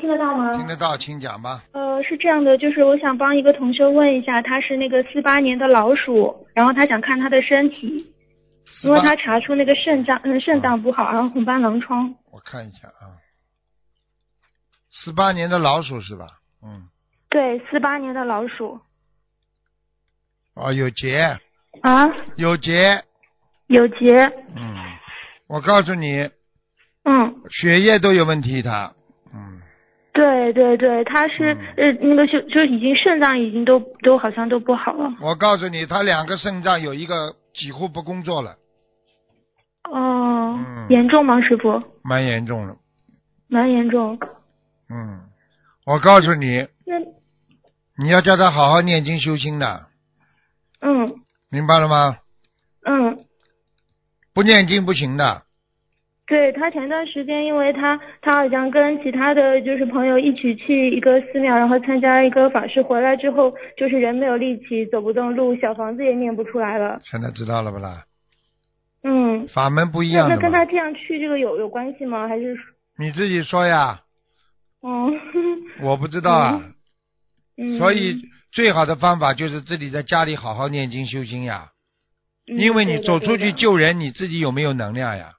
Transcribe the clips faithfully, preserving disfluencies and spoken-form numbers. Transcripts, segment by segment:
听得到吗？ 听得到，请讲吧。 呃，是这样的，就是我想帮一个同学问一下，他是那个四八年的老鼠，然后他想看他的身体，因为他查出那个肾脏，嗯，肾脏不好，然后红斑狼疮。 我看一下啊，四八年的老鼠是吧？嗯。 对，四八年的老鼠。 哦，有结。 啊？ 有结。 有结。 嗯，我告诉你。 嗯。 血液都有问题，他。嗯。 对对对，他是、嗯、呃那个就就已经肾脏已经都都好像都不好了。 我告诉你，他两个肾脏有一个几乎不工作了。 哦。 嗯。 严重吗，师傅？ 蛮严重的。 蛮严重。 嗯，我告诉你。 那。 你要叫他好好念经修心的。 嗯。 明白了吗？ 嗯。 不念经不行的。 对，他前段时间，因为他他好像跟其他的就是朋友一起去一个寺庙，然后参加一个法事，回来之后就是人没有力气，走不动路，小房子也念不出来了。 现在知道了不啦？ 嗯。 法门不一样的嘛。 那那跟他这样去这个有有关系吗？还是？ 你自己说呀。 嗯。 我不知道啊。 嗯。 所以最好的方法就是自己在家里好好念经修心呀。 嗯、 因为你走出去救人， 对你自己有没有能量呀？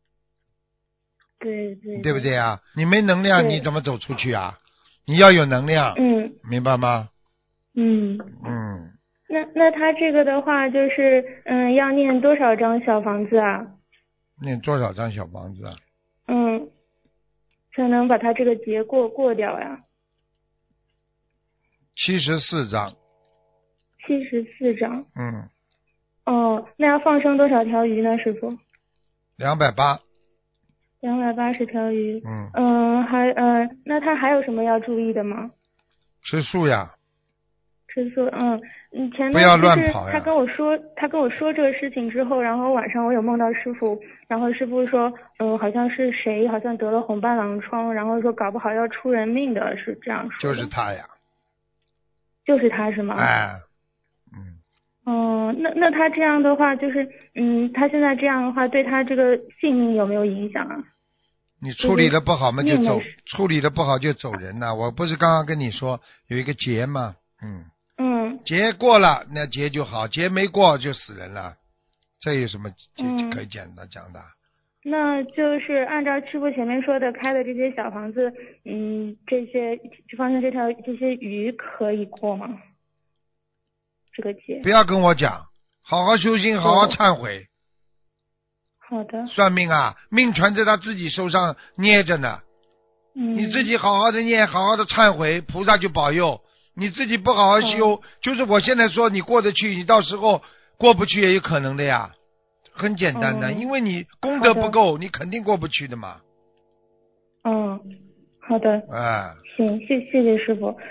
对对。 对不对啊？你没能量，你怎么走出去啊？你要有能量。 嗯。 明白吗？ 嗯。 嗯。 那那他这个的话，就是嗯，要念多少张小房子啊？ 念多少张小房子啊？ 嗯，才能把他这个劫过过掉呀？ 七十四张。 七十四张。 嗯。 哦，那要放生多少条鱼呢，师傅？ 两百八。 两百八十条鱼。 嗯。 嗯，还嗯、呃，那他还有什么要注意的吗？ 吃素呀。 吃素，嗯嗯，前不要面就是乱跑呀。 他跟我说，他跟我说这个事情之后，然后晚上我有梦到师傅，然后师傅说，嗯，好像是谁，好像得了红斑狼疮，然后说搞不好要出人命的，是这样说就的。 是他呀。 就是他是吗？ 哎。嗯。 哦，那那他这样的话，就是嗯，他现在这样的话，对他这个性命有没有影响啊？ 你处理的不好嘛，就走；处理的不好就走人了。我不是刚刚跟你说有一个劫吗？嗯。 嗯。 劫过了，那劫就好；劫没过就死人了。这有什么嗯可以讲的讲的？ 那就是按照师傅前面说的开的这些小房子，嗯，这些就放生这条这些鱼可以过吗？这个劫。 不要跟我讲，好好修心，好好忏悔。 好的。 算命啊，命全在他自己手上捏着呢。 嗯。 你自己好好的念，好好的忏悔，菩萨就保佑。你自己不好好修，就是我现在说你过得去，你到时候过不去也有可能的呀。很简单的， 嗯、 因为你功德不够，你肯定过不去的嘛。 嗯，好的。 哎。 行，谢谢谢师傅。